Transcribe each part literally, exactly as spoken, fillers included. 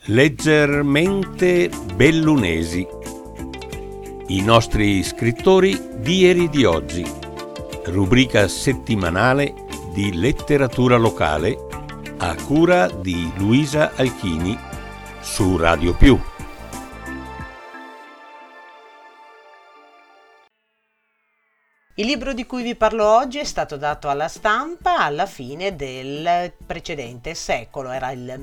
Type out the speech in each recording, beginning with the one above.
Leggermente bellunesi. I nostri scrittori di ieri e di oggi. Rubrica settimanale di letteratura locale a cura di Luisa Alchini su Radio Più. Il libro di cui vi parlo oggi è stato dato alla stampa alla fine del precedente secolo, era il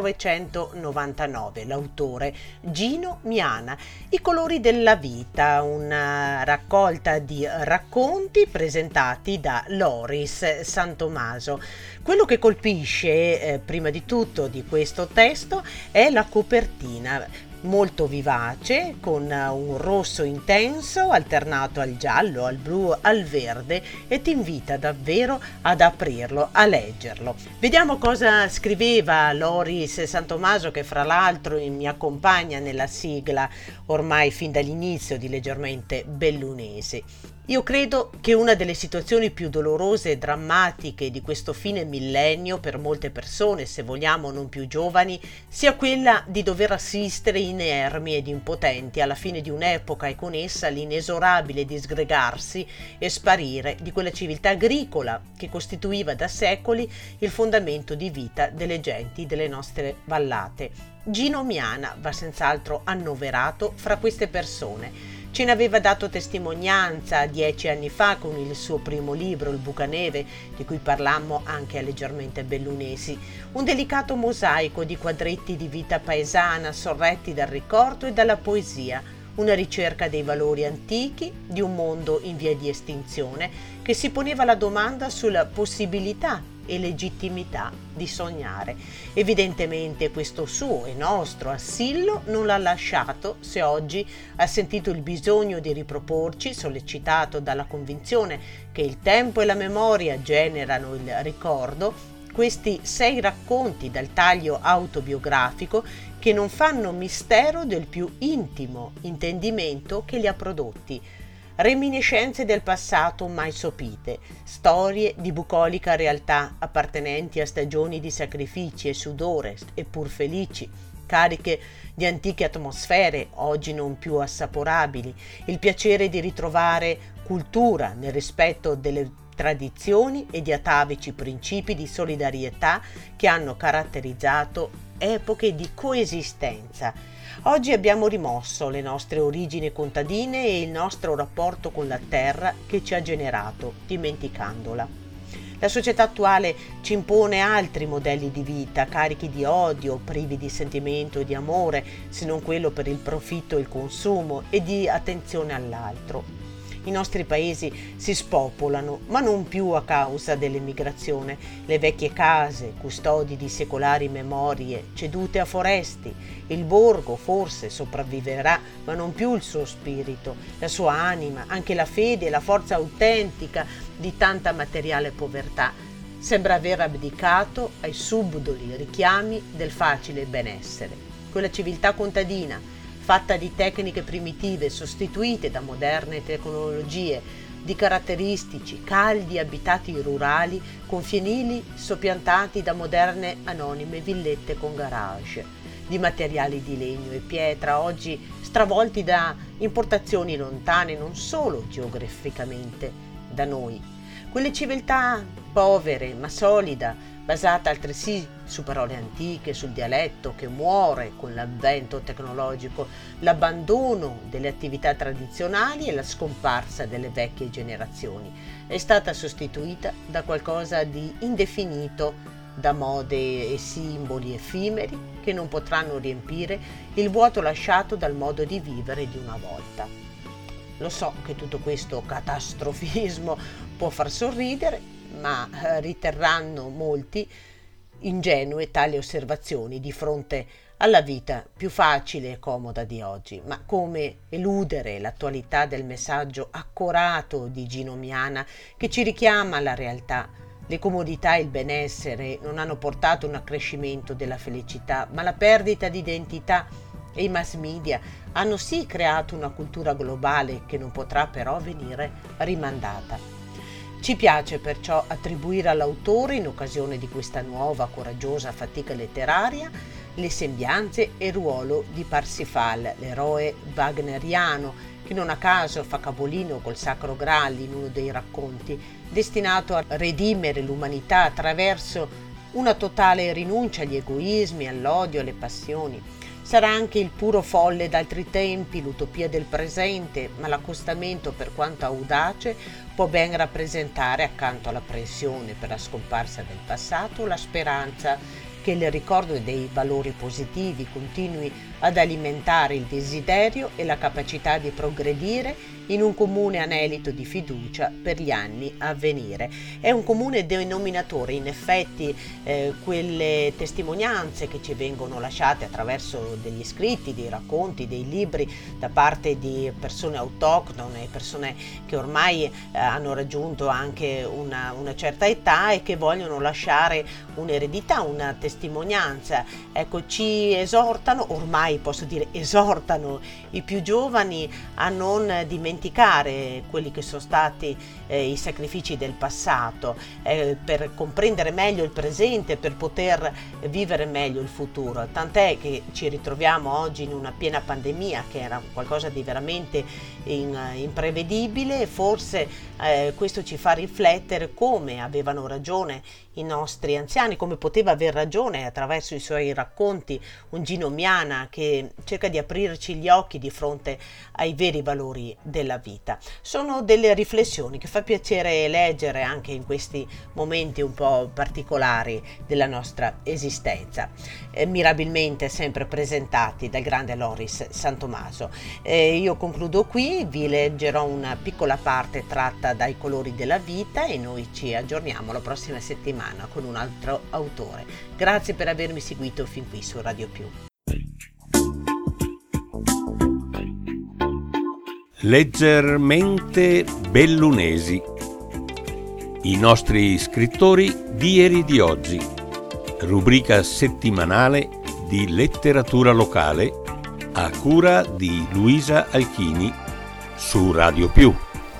millenovecentonovantanove, l'autore Gino Miana. I colori della vita, una raccolta di racconti presentati da Loris Santomaso. Quello che colpisce eh, prima di tutto di questo testo è la copertina, molto vivace, con un rosso intenso alternato al giallo, al blu, al verde, e ti invita davvero ad aprirlo, a leggerlo. Vediamo cosa scriveva Loris Santomaso, che fra l'altro mi accompagna nella sigla ormai fin dall'inizio di Leggermente Bellunesi. Io credo che una delle situazioni più dolorose e drammatiche di questo fine millennio per molte persone, se vogliamo non più giovani, sia quella di dover assistere inermi ed impotenti alla fine di un'epoca e con essa l'inesorabile disgregarsi e sparire di quella civiltà agricola che costituiva da secoli il fondamento di vita delle genti delle nostre vallate. Gino Miana va senz'altro annoverato fra queste persone. Ce ne aveva dato testimonianza dieci anni fa con il suo primo libro, Il Bucaneve, di cui parlammo anche a Leggermente Bellunesi. Un delicato mosaico di quadretti di vita paesana sorretti dal ricordo e dalla poesia, una ricerca dei valori antichi di un mondo in via di estinzione che si poneva la domanda sulla possibilità e legittimità di sognare. Evidentemente questo suo e nostro assillo non l'ha lasciato se oggi ha sentito il bisogno di riproporci, sollecitato dalla convinzione che il tempo e la memoria generano il ricordo, questi sei racconti dal taglio autobiografico che non fanno mistero del più intimo intendimento che li ha prodotti. Reminiscenze del passato mai sopite, storie di bucolica realtà appartenenti a stagioni di sacrifici e sudore eppur felici, cariche di antiche atmosfere oggi non più assaporabili, il piacere di ritrovare cultura nel rispetto delle tradizioni e di atavici principi di solidarietà che hanno caratterizzato epoche di coesistenza. Oggi abbiamo rimosso le nostre origini contadine e il nostro rapporto con la terra che ci ha generato, dimenticandola. La società attuale ci impone altri modelli di vita, carichi di odio, privi di sentimento e di amore, se non quello per il profitto e il consumo, e di attenzione all'altro. I nostri paesi si spopolano, ma non più a causa dell'emigrazione. Le vecchie case, custodi di secolari memorie, cedute a foresti. Il borgo forse sopravviverà, ma non più il suo spirito, la sua anima, anche la fede e la forza autentica di tanta materiale povertà. Sembra aver abdicato ai subdoli richiami del facile benessere. Quella civiltà contadina, fatta di tecniche primitive sostituite da moderne tecnologie, di caratteristici caldi abitati rurali con fienili soppiantati da moderne anonime villette con garage, di materiali di legno e pietra oggi stravolti da importazioni lontane non solo geograficamente da noi. Quelle civiltà povere ma solida, basata altresì su parole antiche, sul dialetto che muore con l'avvento tecnologico, l'abbandono delle attività tradizionali e la scomparsa delle vecchie generazioni. È stata sostituita da qualcosa di indefinito, da mode e simboli effimeri che non potranno riempire il vuoto lasciato dal modo di vivere di una volta. Lo so che tutto questo catastrofismo può far sorridere, ma riterranno molti ingenue tali osservazioni di fronte alla vita più facile e comoda di oggi. Ma come eludere l'attualità del messaggio accorato di Gino Miana che ci richiama alla realtà? Le comodità e il benessere non hanno portato un accrescimento della felicità, ma la perdita di identità, e i mass media hanno sì creato una cultura globale che non potrà però venire rimandata. Ci piace perciò attribuire all'autore, in occasione di questa nuova coraggiosa fatica letteraria, le sembianze e il ruolo di Parsifal, l'eroe wagneriano, che non a caso fa capolino col Sacro Graal in uno dei racconti, destinato a redimere l'umanità attraverso una totale rinuncia agli egoismi, all'odio, alle passioni. Sarà anche il puro folle d'altri tempi, l'utopia del presente, ma l'accostamento, per quanto audace, può ben rappresentare, accanto alla pressione per la scomparsa del passato, la speranza che il ricordo dei valori positivi continui ad alimentare il desiderio e la capacità di progredire in un comune anelito di fiducia per gli anni a venire. È un comune denominatore, in effetti, eh, quelle testimonianze che ci vengono lasciate attraverso degli scritti, dei racconti, dei libri da parte di persone autoctone, persone che ormai eh, hanno raggiunto anche una, una certa età e che vogliono lasciare un'eredità, una testimonianza. Ecco, ci esortano, ormai posso dire esortano i più giovani a non dimenticare quelli che sono stati eh, i sacrifici del passato, eh, per comprendere meglio il presente, per poter vivere meglio il futuro. Tant'è che ci ritroviamo oggi in una piena pandemia, che era qualcosa di veramente in, imprevedibile, e forse eh, questo ci fa riflettere come avevano ragione i nostri anziani, come poteva aver ragione attraverso i suoi racconti un Gino Miana, che cerca di aprirci gli occhi di fronte ai veri valori della vita. Sono delle riflessioni che fa piacere leggere anche in questi momenti un po' particolari della nostra esistenza, eh, mirabilmente sempre presentati dal grande Loris Santomaso. Eh, io concludo qui, vi leggerò una piccola parte tratta dai Colori della vita e noi ci aggiorniamo la prossima settimana con un altro autore. Grazie per avermi seguito fin qui su Radio Più. Leggermente bellunesi. I nostri scrittori di ieri e di oggi. Rubrica settimanale di letteratura locale a cura di Luisa Alchini su Radio Più.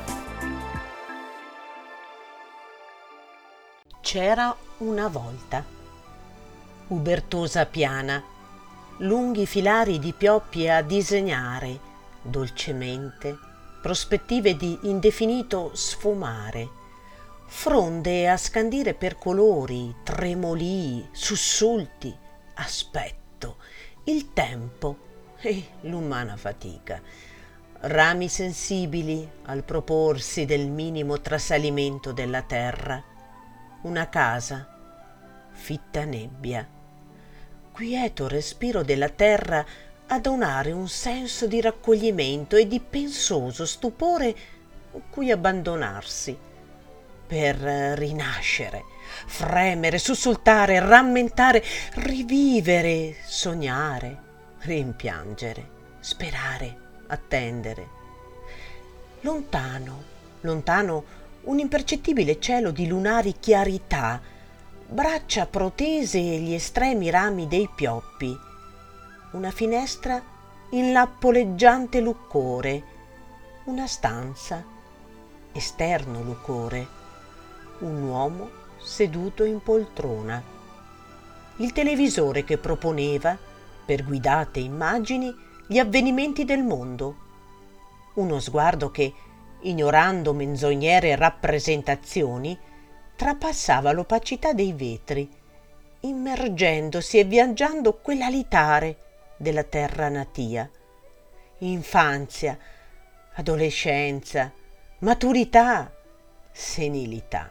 C'era una volta. Ubertosa piana, lunghi filari di pioppi a disegnare, dolcemente, prospettive di indefinito sfumare, fronde a scandire per colori, tremolii, sussulti, aspetto, il tempo e l'umana fatica, rami sensibili al proporsi del minimo trasalimento della terra, una casa, fitta nebbia, quieto respiro della terra a donare un senso di raccoglimento e di pensoso stupore cui abbandonarsi per rinascere, fremere, sussultare, rammentare, rivivere, sognare, rimpiangere, sperare, attendere. Lontano, lontano, un impercettibile cielo di lunari chiarità, braccia protese e gli estremi rami dei pioppi, una finestra in lappolleggiante luccore, una stanza, esterno lucore, un uomo seduto in poltrona, il televisore che proponeva, per guidate immagini, gli avvenimenti del mondo, uno sguardo che, ignorando menzognere rappresentazioni, trapassava l'opacità dei vetri, immergendosi e viaggiando quell'alitare della terra natia. Infanzia, adolescenza, maturità, senilità.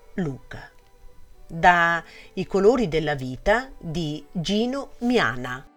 Luca. Da I colori della vita di Gino Miana.